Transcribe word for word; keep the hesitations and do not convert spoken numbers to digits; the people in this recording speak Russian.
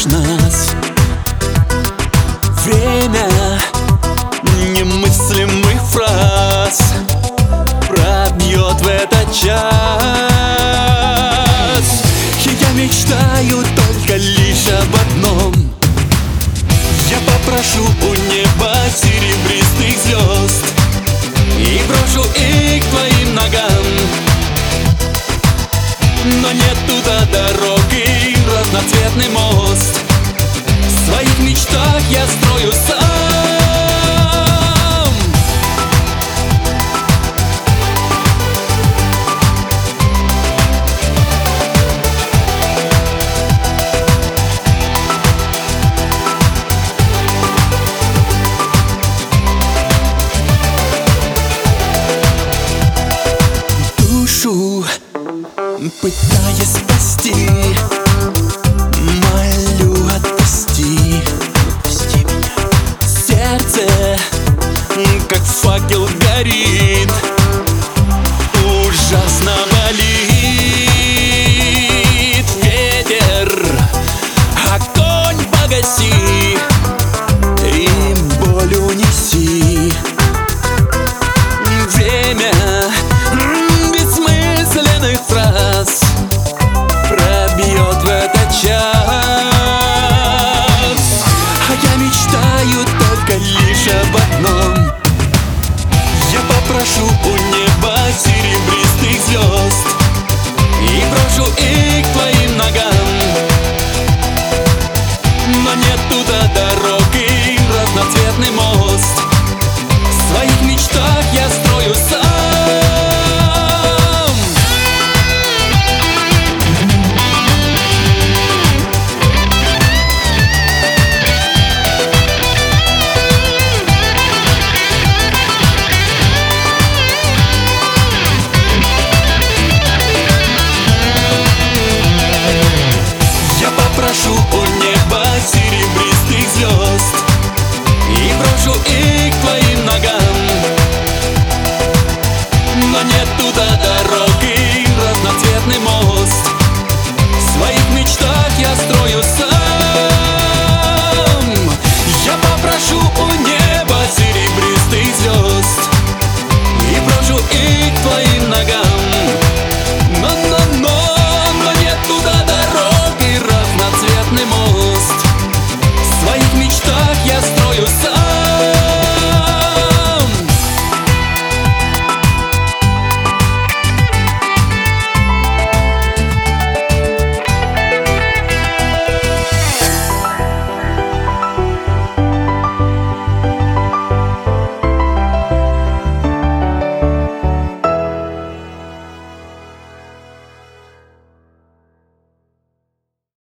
нас. Время немыслимых фраз пробьет в этот час. И я мечтаю только лишь об одном: я попрошу у неба серебристых звезд и брошу их к твоим ногам. Но нет туда дороги, разноцветный мост. В своих мечтах я строю сам. Душу пытаясь спасти, молю, отпусти. Отпусти меня. Сердце, как факел, горит, ужасно болит. Ветер, огонь погаси и боль унеси. Время бессмысленных фраз пробьет в этот час.